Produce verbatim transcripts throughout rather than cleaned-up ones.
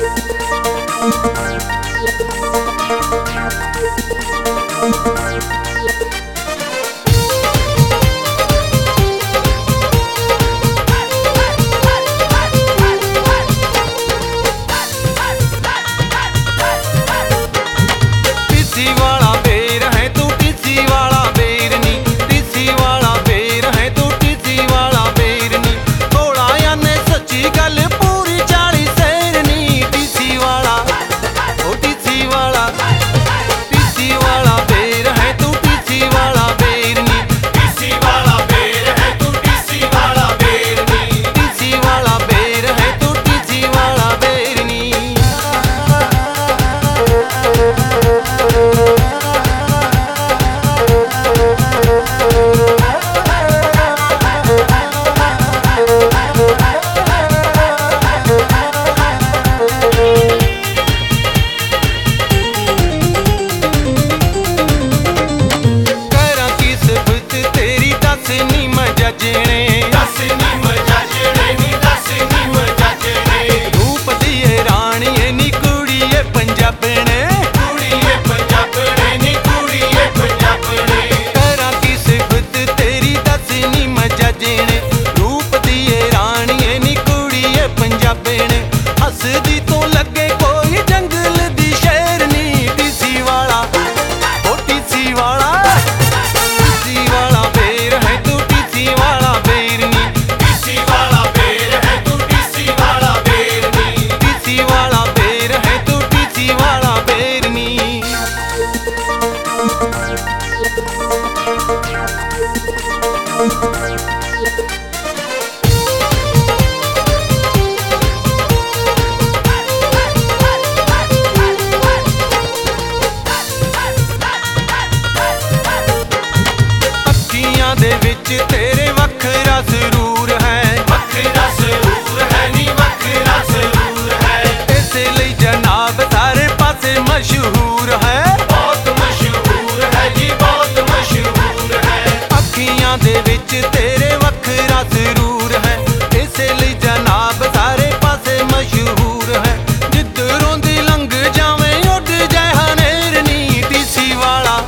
तेरे वखरा जरूर है, वखरा जरूर है नी वखरा जरूर है। इसलिए जनाब सारे पासे मशहूर है, बहुत मशहूर है जी बहुत मशहूर है। अखियां दे विच तेरे वखरा जरूर है, इसलिए जनाब सारे पासे मशहूर है। जिधरों दी लंघ जावे उड़ जाए हनेर नी टीसी वाला,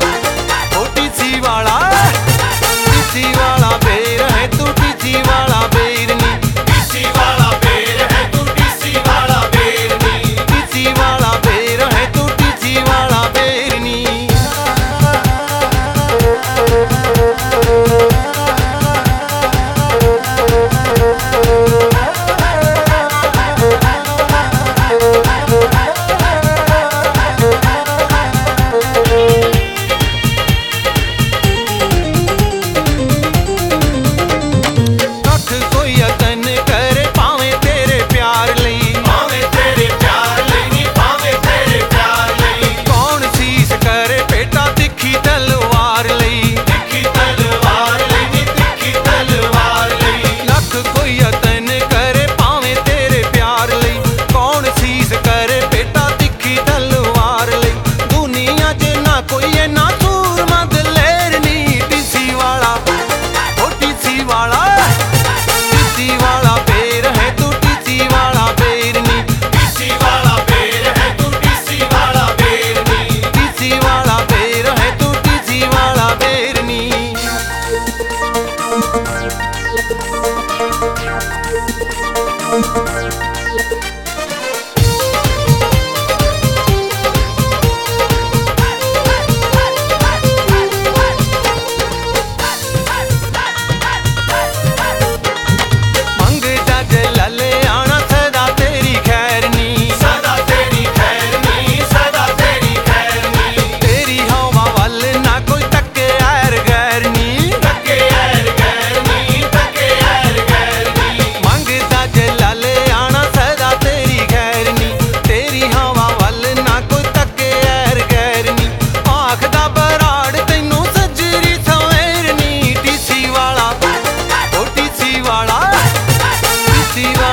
ओ टीसी वाला टीसी वाला बेर है तू टीसी वाला बेर नी, टीसी वाला बेर है तू टीसी वाला बेर नी, टीसी वाला बेर है तू टीसी वाला बेर नी। वाला, ओ टीसी वाला टीसी वाला